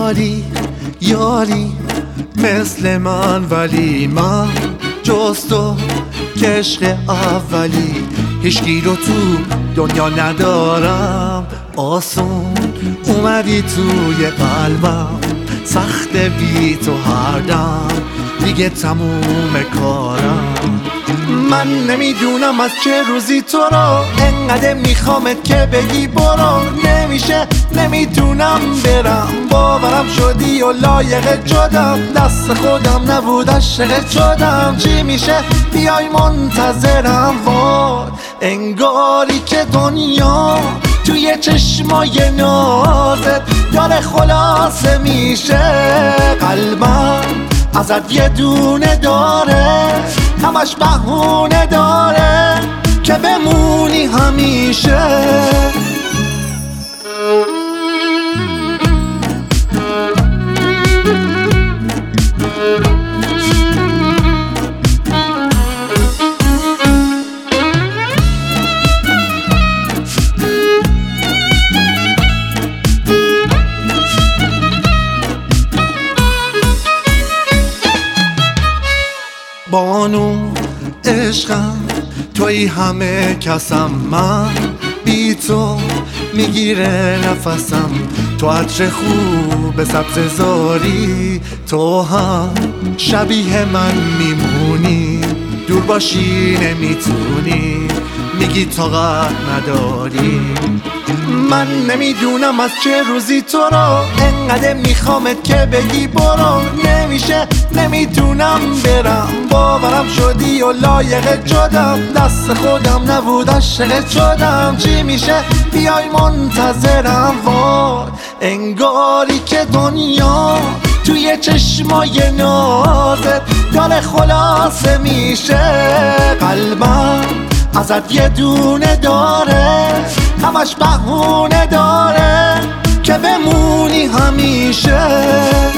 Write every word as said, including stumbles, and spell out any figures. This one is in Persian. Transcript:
یاری یاری مثل من، ولی من جز تو که عشق اولی هیچکی رو تو دنیا ندارم. آسون اومدی توی قلبم، سخت بی تو هر دم دیگه تموم کارم. من نمیدونم از چه روزی تو رو انقدر میخوامت که بگی برو. نمیشه نمیتونم برم، باورم شدی و لایق شدم، دست خودم نبود عاشق شدم. چی میشه بیای منتظرم، وای انگاری که دنیا توی چشمای نازت داره خلاصه میشه. قلبم ازت یه دونه داره، همش بهونه داره که بمونی همیشه. بانو عشقم توی همه کسم، من بی تو میگیره نفسم. تو عطر خوب سبز زاری، تو هم شبیه من میمونی. دور باشی نمیتونی، میگی طاقت نداری. من نمیدونم از چه روزی تو رو انقدر میخوامت که بگی برو. نمیشه نمیتونم برم، باورم شدی و لایق شدم، دست خودم نبود عاشق شدم. چی میشه بیای منتظرم، وای انگاری که دنیا توی چشمای نازت داره خلاصه میشه. قلبم ازت یه دونه داره، همش بهونه داره که بمونی همیشه.